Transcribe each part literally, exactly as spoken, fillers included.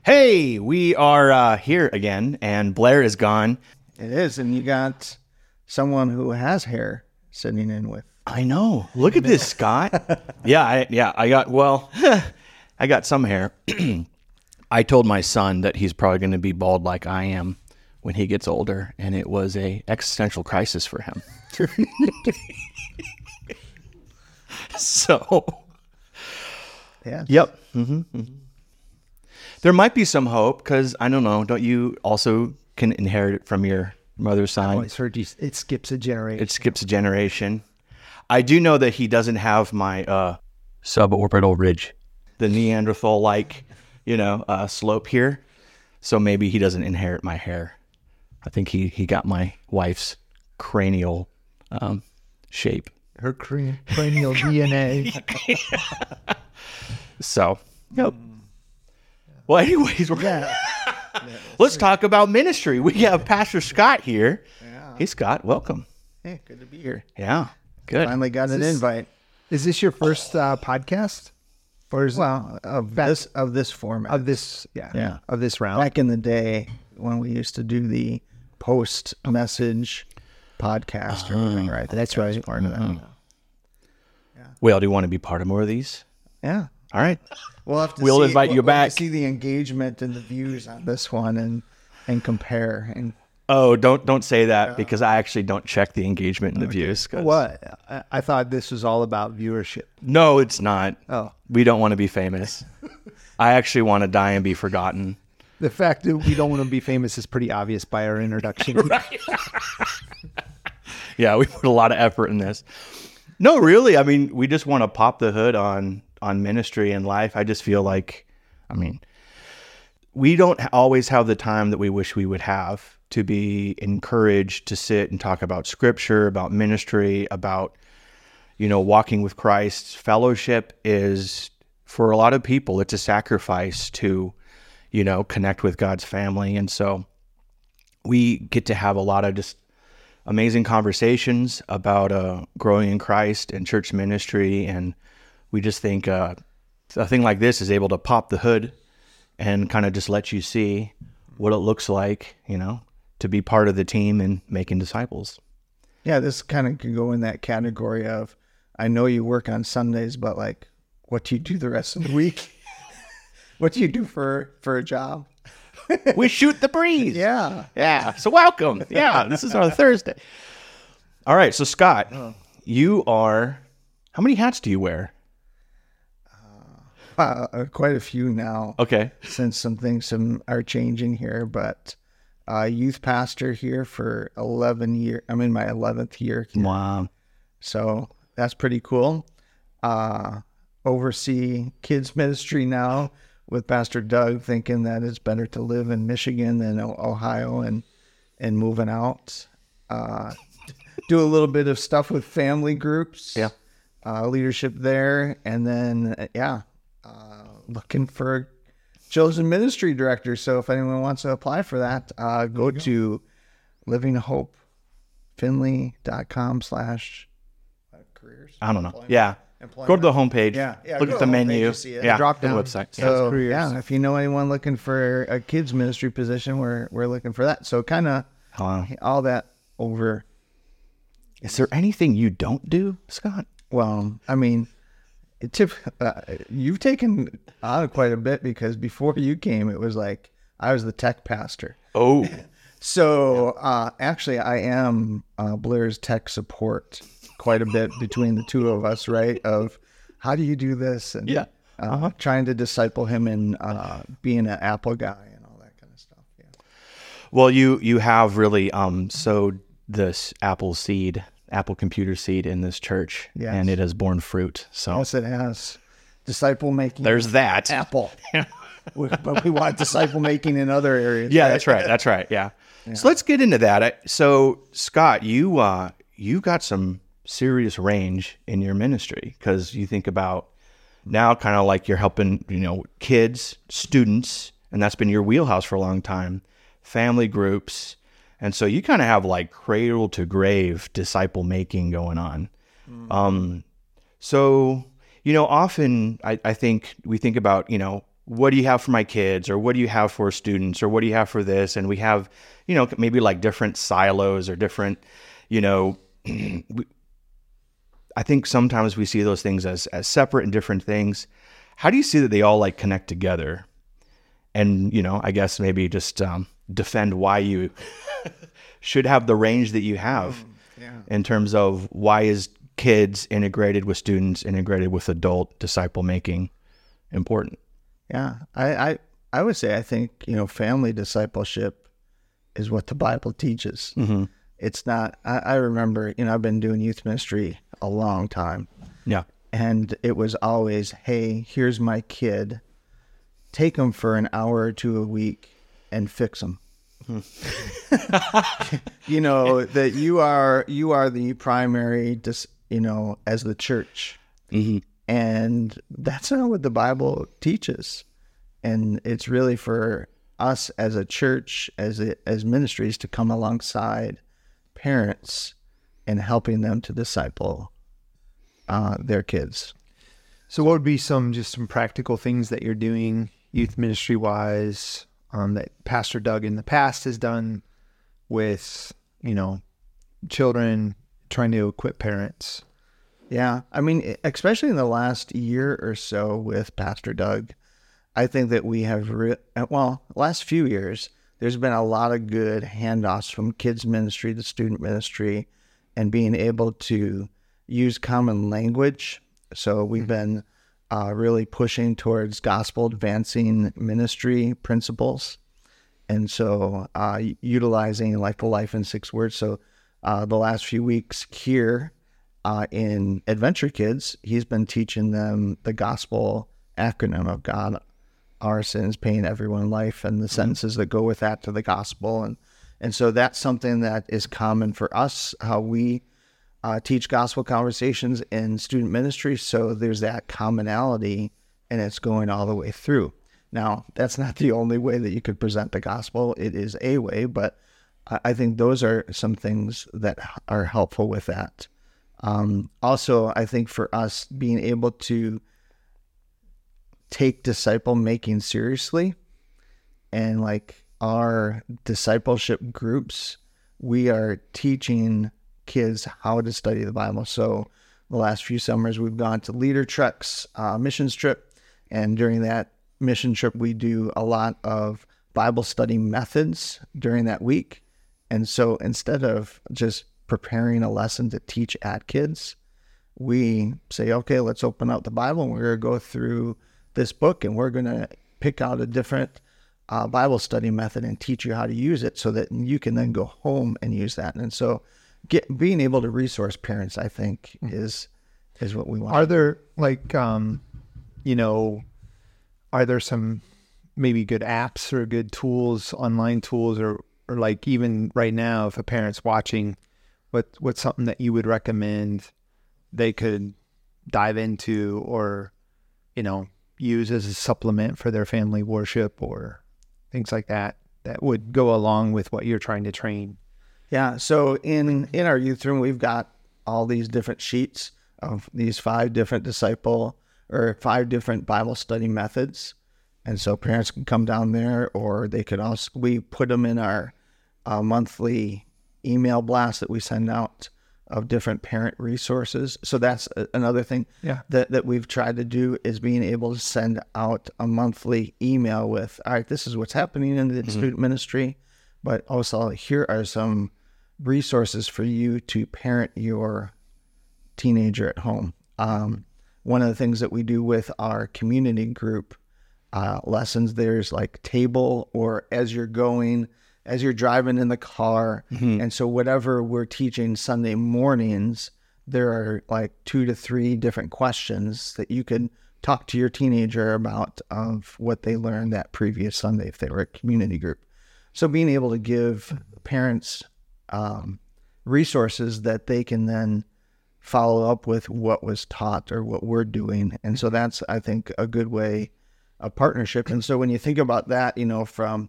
Hey, we are uh, here again, and Blair is gone. It is, and you got someone who has hair sitting in with. I know. Look at this, Scott. yeah, I, yeah. I got well. I got some hair. I told my son that he's probably going to be bald like I am when he gets older, and it was a existential crisis for him. so, yeah. Yep. Mm-hmm, mm-hmm. There might be some hope because I don't know. Don't you also can inherit it from your mother's side? I always heard you, it skips a generation. It skips a generation. I do know that he doesn't have my uh, suborbital ridge, the Neanderthal-like, you know, uh, slope here. So maybe he doesn't inherit my hair. I think he, he got my wife's cranial um, shape. Her cran- cranial D N A. So, yep. Well, anyways, we're Yeah. let's talk about ministry. We have Pastor Scott here. Yeah. Hey, Scott, welcome. Hey, good to be here. Yeah, good. Finally got an this- invite. Is this your first uh, podcast? Or is Well, of Back- this of this format. of this? Yeah, Yeah. of this round. Back in the day when we used to do the post message podcast or anything, right? That's right. Part of that. Well, do you want to be part of more of these? Yeah. All right. We'll have to We'll see, invite you we'll- we'll have back. to see the engagement and the views on this one and and compare and Oh, don't don't say that because I actually don't check the engagement and the views. 'cause- What? I, I thought this was all about viewership. No, it's not. Oh, We don't want to be famous. I actually want to die and be forgotten. the fact that we don't want to be famous is pretty obvious by our introduction. Yeah, we put a lot of effort in this. No, really. I mean, we just want to pop the hood on on ministry and life. I just feel like, I mean, we don't always have the time that we wish we would have to be encouraged to sit and talk about scripture, about ministry, about, you know, walking with Christ. Fellowship is, for a lot of people, it's a sacrifice to, you know, connect with God's family. And so we get to have a lot of just amazing conversations about uh, growing in Christ and church ministry. And we just think uh, a thing like this is able to pop the hood and kind of just let you see what it looks like, you know, to be part of the team and making disciples. yeah, this kind of can go in that category of, I know you work on Sundays, but like, what do you do the rest of the week? What do you do for, for a job? We shoot the breeze. Yeah. Yeah. So welcome. Yeah. This is our Thursday. All right. So Scott, you are, how many hats do you wear? Uh, uh, quite a few now Okay. since some things some are changing here, but uh, youth pastor here for eleven years. I'm in my eleventh year here. Wow. So that's pretty cool. Uh, oversee kids ministry now with Pastor Doug, thinking that it's better to live in Michigan than O- Ohio and, and moving out. Uh, do a little bit of stuff with family groups, Yeah. uh, leadership there. And then, uh, yeah, uh, looking for a chosen ministry director. So if anyone wants to apply for that, uh, go to livinghopefinley.com slash careers. I don't know. Yeah. Go to the homepage. Yeah, yeah, Look go at to the the homepage, menu. you see it. Yeah. Drop the down. website. Yeah. So careers. yeah, if you know anyone looking for a kids ministry position, we're we're looking for that. So kind of Wow. all that over. Is there anything you don't do, Scott? Well, I mean, it tip, uh, you've taken on quite a bit because before you came, it was like I was the tech pastor. Oh. So uh, actually, I am uh, Blair's tech support quite a bit between the two of us, right? Of how do you do this? And Yeah. uh, trying to disciple him in uh, being an Apple guy and all that kind of stuff. Yeah. Well, you you have really um sowed this apple seed, apple computer seed in this church, Yes. and it has borne fruit. So Yes, it has disciple making. there's that. Apple, We- but we want disciple making in other areas. Yeah, right? that's right. That's right. Yeah. So let's get into that. I, so Scott, you uh you got some serious range in your ministry because you think about now kind of like you're helping, you know, kids, students, and that's been your wheelhouse for a long time, family groups. And so you kind of have like cradle to grave disciple making going on. Um, so, you know, often I, I think we think about, you know, what do you have for my kids, or what do you have for students, or what do you have for this? And we have, you know, maybe like different silos or different, you know, we, I think sometimes we see those things as, as separate and different things. How do you see that they all like connect together? And, you know, I guess maybe just um, defend why you should have the range that you have mm, yeah. in terms of why is kids integrated with students, integrated with adult disciple making important? Yeah, I, I, I would say I think, you know, family discipleship is what the Bible teaches. Mm-hmm. It's not, I, I remember, you know, I've been doing youth ministry a long time. Yeah. And it was always, hey, here's my kid. Take them for an hour or two a week and fix them. Hmm. You know, that you are, you are the primary, dis, you know, as the church. Mm-hmm. And that's not what the Bible teaches. And it's really for us as a church, as a, as ministries, to come alongside parents and helping them to disciple uh, their kids. So what would be some just some practical things that you're doing youth ministry wise um, that Pastor Doug in the past has done with, you know, children, trying to equip parents? Yeah, I mean, especially in the last year or so with Pastor Doug, I think that we have, re- well, last few years, there's been a lot of good handoffs from kids ministry to student ministry and being able to use common language. So we've been uh, really pushing towards gospel advancing ministry principles. And so uh, utilizing like the life in six words. So uh, the last few weeks here, Uh, in Adventure Kids, he's been teaching them the gospel acronym of God, our sins, paying everyone life, and the sentences that go with that to the gospel. And and so that's something that is common for us, how we uh, teach gospel conversations in student ministry. So there's that commonality, and it's going all the way through. Now, that's not the only way that you could present the gospel. It is a way, but I, I think those are some things that are helpful with that. Um, also, I think for us being able to take disciple making seriously, and like our discipleship groups, we are teaching kids how to study the Bible. So the last few summers we've gone to Leader Trek's uh, missions trip. And during that mission trip, we do a lot of Bible study methods during that week. And so instead of just preparing a lesson to teach at kids, we say, okay, let's open up the Bible and we're going to go through this book and we're going to pick out a different uh, Bible study method and teach you how to use it so that you can then go home and use that. And so get, being able to resource parents, I think, is is what we want. Are there like, um, you know, are there some maybe good apps or good tools, online tools, or, or like even right now, if a parent's watching, What what's something that you would recommend they could dive into or, you know, use as a supplement for their family worship or things like that, that would go along with what you're trying to train? Yeah. So in, in our youth room, we've got all these different sheets of these five different disciple or five different Bible study methods. And so parents can come down there, or they could also, we put them in our uh, monthly email blast that we send out of different parent resources. So that's a, another thing yeah. that, that we've tried to do, is being able to send out a monthly email with, all right, this is what's happening in the mm-hmm. student ministry, but also here are some resources for you to parent your teenager at home. Um, one of the things that we do with our community group uh, lessons, there's like table, or as you're going, as you're driving in the car. Mm-hmm. And so whatever we're teaching Sunday mornings, there are like two to three different questions that you could talk to your teenager about of what they learned that previous Sunday if they were a community group. So being able to give parents um, resources that they can then follow up with what was taught or what we're doing. And so that's, I think, a good way of partnership. And so when you think about that, you know, from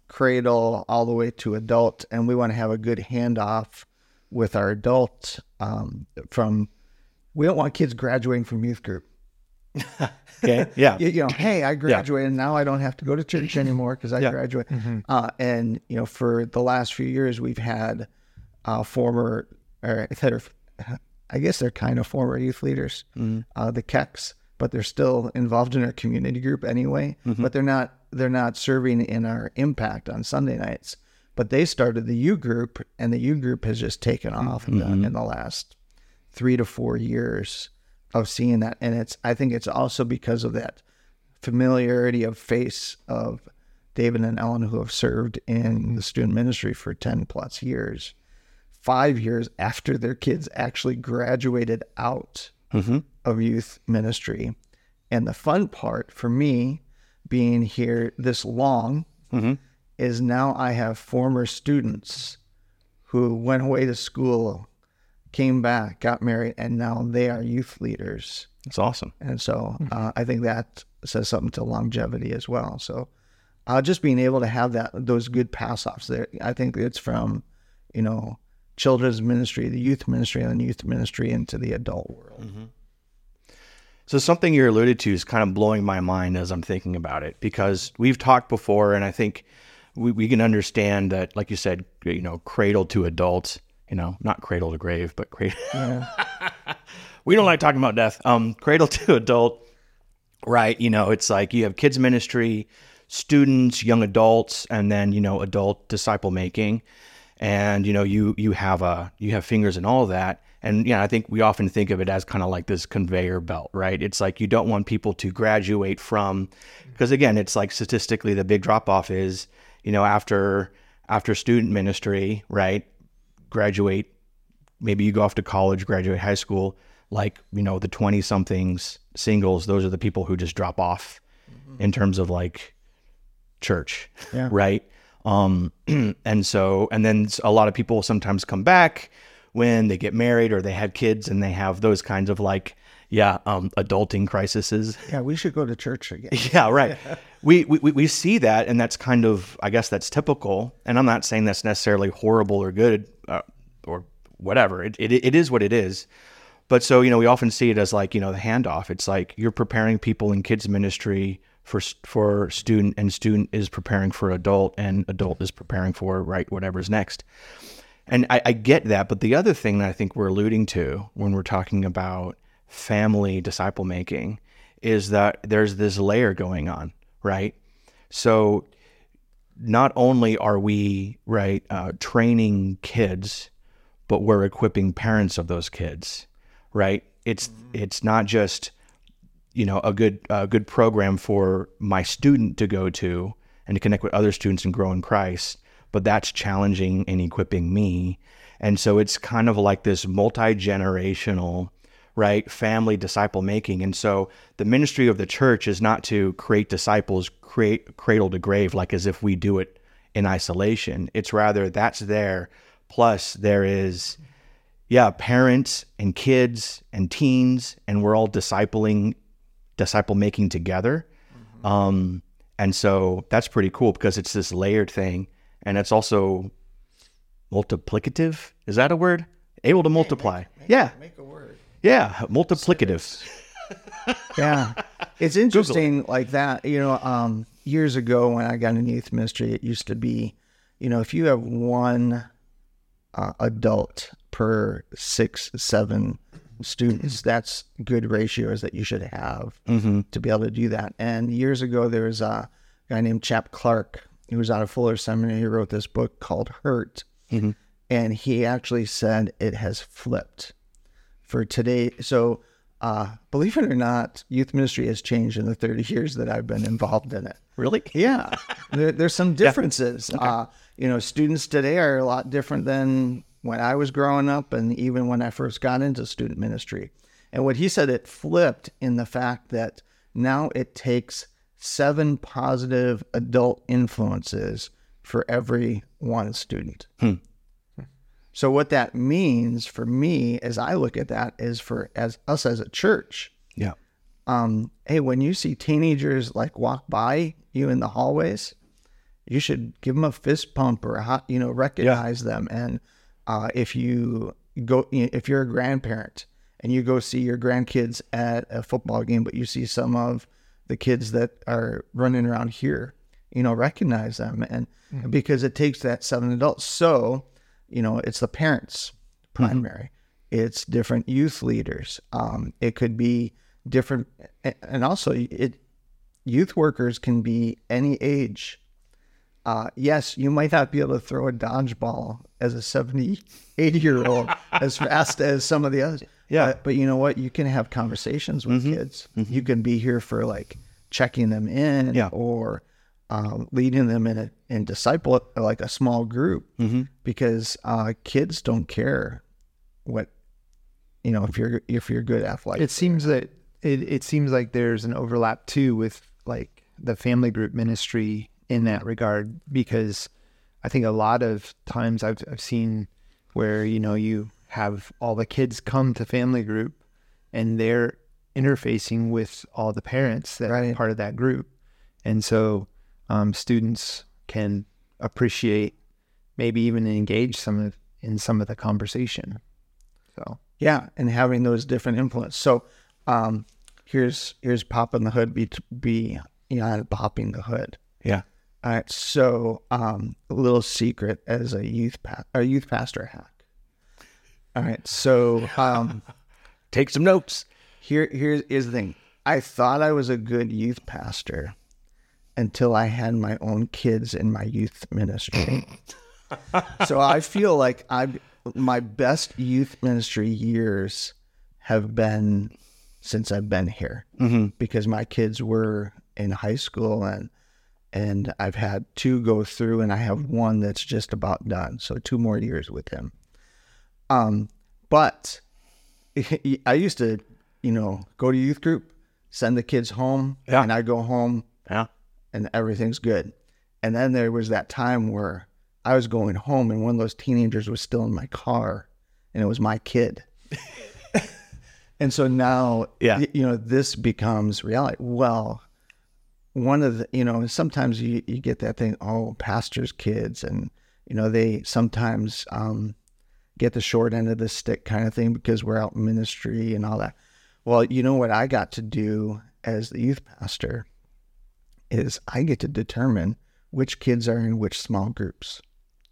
cradle all the way to adult, and we want to have a good handoff with our adult um, from, we don't want kids graduating from youth group. Okay. Yeah. you, you know, hey, I graduated, and now I don't have to go to church anymore because I Yeah. graduated. Uh, and you know, for the last few years, we've had uh, former, or that are, I guess they're kind of former youth leaders, uh, the Keks, but they're still involved in our community group anyway. But they're not they're not serving in our impact on Sunday nights. But they started the U group, and the U group has just taken off in, the, in the last three to four years of seeing that. And it's, I think it's also because of that familiarity of face of David and Ellen, who have served in the student ministry for ten plus years, five years after their kids actually graduated out Mm-hmm. of youth ministry. And the fun part for me being here this long Mm-hmm. is now I have former students who went away to school, came back, got married, and now they are youth leaders. It's awesome. And so uh, I think that says something to longevity as well. So uh, just being able to have that, those good pass offs there, I think it's from, you know, children's ministry, the youth ministry, and the youth ministry into the adult world. Mm-hmm. So something you alluded to is kind of blowing my mind as I'm thinking about it, because we've talked before, and I think we, we can understand that, like you said, you know, cradle to adult, you know, not cradle to grave, but cradle. Yeah. We don't like talking about death. Um, cradle to adult, right? You know, it's like you have kids ministry, students, young adults, and then, you know, adult disciple making. And, you know, you, you have a, you have fingers in all of that. And, yeah, I think we often think of it as kind of like this conveyor belt, right? It's like you don't want people to graduate from, because again, it's like statistically the big drop off is, you know, after, after student ministry, right? Graduate, maybe you go off to college, graduate high school, like, you know, the twenty somethings singles, those are the people who just drop off mm-hmm. in terms of like church, Yeah. right? Um, and so, and then a lot of people sometimes come back when they get married or they have kids and they have those kinds of like, yeah, um, adulting crises. Yeah, we should go to church again. Yeah, right. we, we we see that, and that's kind of, I guess that's typical. And I'm not saying that's necessarily horrible or good uh, or whatever. It, it it is what it is. But so, you know, we often see it as like, you know, the handoff. It's like you're preparing people in kids ministry for for student, and student is preparing for adult, and adult is preparing for, right, whatever's next. And I, I get that. But the other thing that I think we're alluding to when we're talking about family disciple making is that there's this layer going on, right? So not only are we, right, uh, training kids, but we're equipping parents of those kids, right? It's mm-hmm. it's not just, you know, a good a good program for my student to go to and to connect with other students and grow in Christ, but that's challenging and equipping me. And so it's kind of like this multi-generational, right, family disciple making. And so the ministry of the church is not to create disciples, create cradle to grave, like as if we do it in isolation. It's rather that's there. Plus there is, yeah, parents and kids and teens, and we're all discipling, disciple making together. Mm-hmm. Um, and so that's pretty cool because it's this layered thing. And it's also multiplicative. Is that a word? Able to multiply. Make, make, yeah. Make a word. Yeah. Multiplicative. Yeah. It's interesting like that. You know, um, years ago when I got in youth ministry, it used to be, you know, if you have one uh, adult per six, seven students, that's good ratios that you should have mm-hmm. to be able to do that. And years ago, there was a guy named Chap Clark. He was out of Fuller Seminary. He wrote this book called Hurt. Mm-hmm. And he actually said it has flipped for today. So uh, believe it or not, youth ministry has changed in the thirty years that I've been involved in it. Really? Yeah. there, there's some differences. Yeah. Okay. Uh, you know, students today are a lot different than when I was growing up and even when I first got into student ministry. And what he said, it flipped in the fact that now it takes seven positive adult influences for every one student. Hmm. So what that means for me, as I look at that, is for as us as a church. Yeah. Um, hey, when you see teenagers like walk by you in the hallways, you should give them a fist pump or a hot, you know, recognize yeah. them. And uh, if you go, if you're a grandparent and you go see your grandkids at a football game, but you see some of the kids that are running around here, you know, recognize them. And mm-hmm. because it takes that seven adults. So, you know, it's the parents primary. Mm-hmm. It's different youth leaders. Um, it could be different. And also it, youth workers can be any age. Uh, yes, you might not be able to throw a dodgeball as a seventy, eighty year old as fast as some of the others. Yeah. But, but you know what? You can have conversations with mm-hmm. kids. Mm-hmm. You can be here for like checking them in yeah. or um, leading them in a in disciple, like a small group, mm-hmm. because uh, kids don't care what, you know, if you're, if you're good athletic. It seems that it, it seems like there's an overlap too with like the family group ministry in that regard, because I think a lot of times I've, I've seen where, you know, you have all the kids come to family group and they're interfacing with all the parents that right. are part of that group. And so um, students can appreciate, maybe even engage some of in some of the conversation. So yeah, and having those different influences. So um, here's here's popping the hood be beyond popping the hood. Yeah. All right. So um, a little secret as a youth pa- a youth pastor hack. All right. So um, take some notes. Here here's, here's the thing. I thought I was a good youth pastor until I had my own kids in my youth ministry. So I feel like I my best youth ministry years have been since I've been here, mm-hmm. because my kids were in high school, and and I've had two go through, and I have one that's just about done. So two more years with him. Um, but I used to, you know, go to youth group, send the kids home, yeah. and I go home, yeah, and everything's good. And then there was that time where I was going home, and one of those teenagers was still in my car, and it was my kid. And so now, yeah. you know, this becomes reality. Well, one of the, you know, sometimes you, you get that thing, oh, pastors' kids, and, you know, they sometimes um, get the short end of the stick kind of thing because we're out in ministry and all that. Well, you know what I got to do as the youth pastor is I get to determine which kids are in which small groups.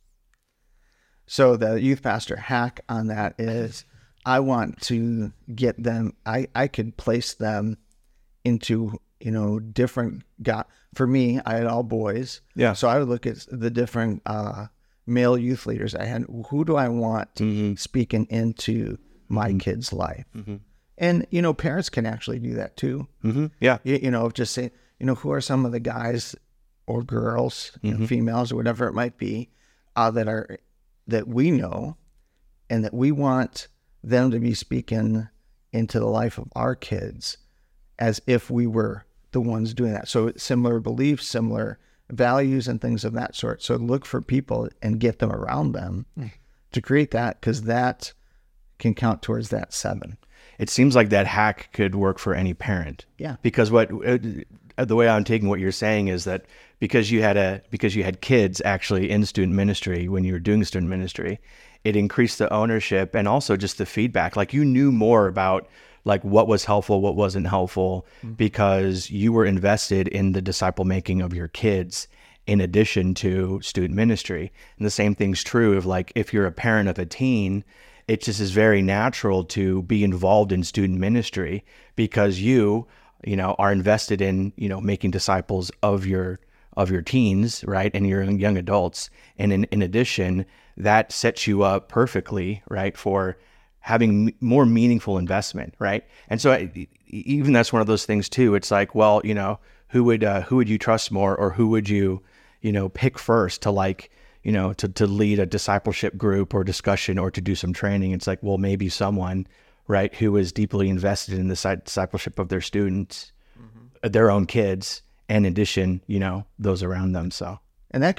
So the youth pastor hack on that is I want to get them, I, I could place them into, you know, different, got, for me, I had all boys. Yeah. So I would look at the different uh, male youth leaders I had. Who do I want mm-hmm. speaking into my mm-hmm. kid's life? Mm-hmm. And, you know, parents can actually do that too. Mm-hmm. Yeah. You, you know, just say, you know, who are some of the guys or girls, mm-hmm. you know, females or whatever it might be, uh, that are, that we know and that we want them to be speaking into the life of our kids as if we were the ones doing that. So similar beliefs, similar values and things of that sort. So look for people and get them around them mm. to create that, because that can count towards that seven. It seems like that hack could work for any parent. Yeah. Because what uh, the way I'm taking what you're saying is that because you had a because you had kids actually in student ministry when you were doing student ministry, it increased the ownership and also just the feedback. Like you knew more about like what was helpful, what wasn't helpful, mm-hmm. because you were invested in the disciple making of your kids in addition to student ministry. And the same thing's true of like if you're a parent of a teen, it just is very natural to be involved in student ministry because you, you know, are invested in, you know, making disciples of your of your teens, right, and your young adults. And in, in addition, that sets you up perfectly, right, for having more meaningful investment, right? And so I, even that's one of those things too. It's like, well, you know, who would uh, who would you trust more, or who would you, you know, pick first to like, you know, to, to lead a discipleship group or discussion or to do some training? It's like, well, maybe someone, right, who is deeply invested in the discipleship of their students, mm-hmm. their own kids, and in addition, you know, those around them. So, and that